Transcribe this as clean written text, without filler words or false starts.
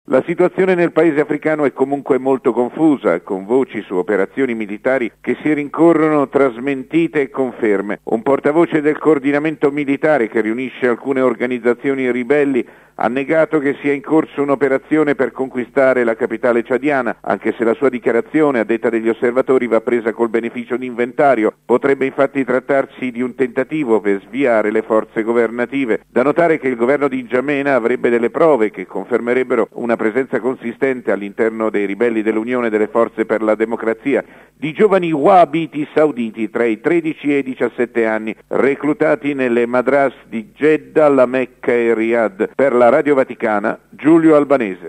La situazione nel paese africano è comunque molto confusa, con voci su operazioni militari che si rincorrono tra smentite e conferme. Un portavoce del coordinamento militare che riunisce alcune organizzazioni ribelli ha negato che sia in corso un'operazione per conquistare la capitale ciadiana, anche se la sua dichiarazione, a detta degli osservatori, va presa col beneficio d'inventario. Potrebbe infatti trattarsi di un tentativo per sviare le forze governative. Da notare che il governo di N'Djamena avrebbe delle prove che confermerebbero una presenza consistente all'interno dei ribelli dell'Unione delle Forze per la Democrazia di giovani wahhabiti sauditi tra i 13 e i 17 anni, reclutati nelle madras di Jeddah, La Mecca e Riyadh. Per la Radio Vaticana, Giulio Albanese.